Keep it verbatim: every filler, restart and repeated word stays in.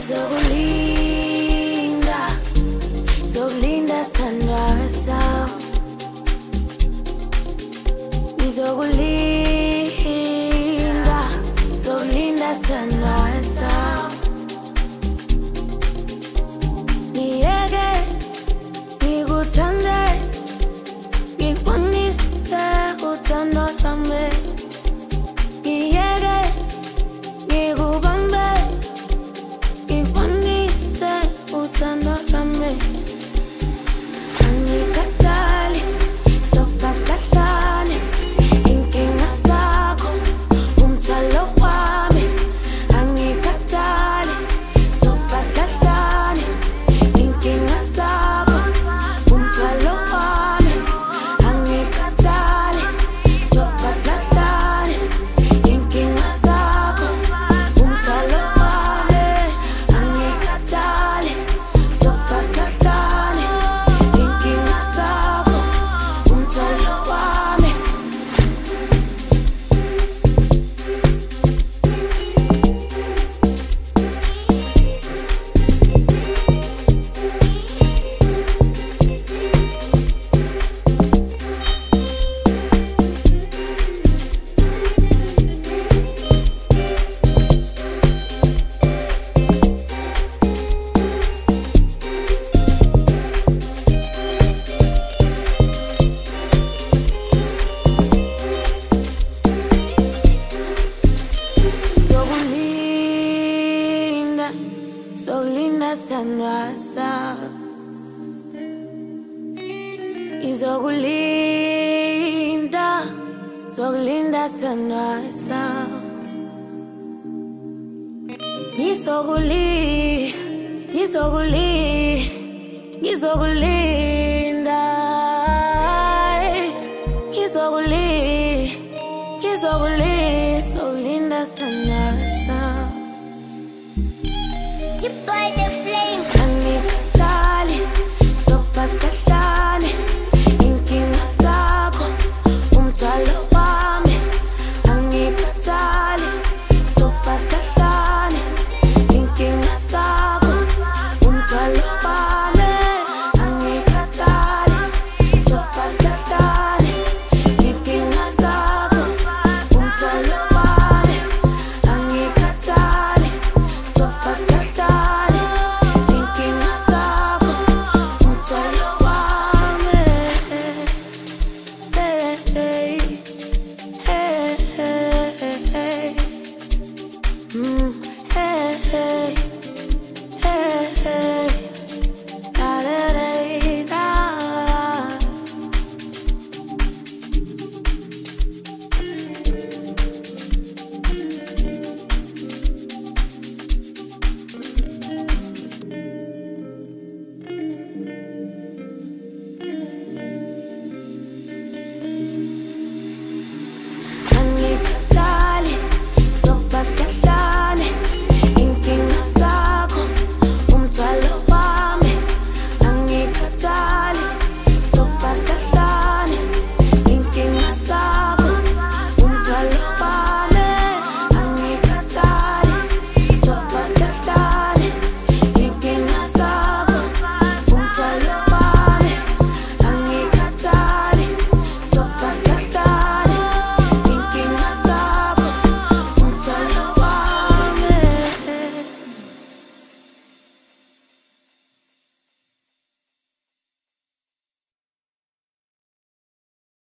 Ngizokulinda, ngizokulinda sithandwa sami. Ngizokulinda, ngizokulinda sithandwa sami. Ngiyeke ngikuthande, ngikubonise uthando lwami. Ngiyeke ngikubambe, ngikubonise uthando lwami. Angikhathali, sofa silahlane, inkinga zakho umthwalo wami. Angikhathali, sofa silahlane, inkinga zakho umthwalo wami. Angikhathali, sofa silahlane, inkinga zakho umthwalo wami. Angikhathali, sofa silahlane, inkinga zakho umthwalo wami. Ngizokulinda, ngizokulinda sithandwa sami. Ngizokulinda, ngizokulinda sithandwa sami. Ngizokuli, ngizokuli, ngizokulinda. Ngizokuli, ngizokuli.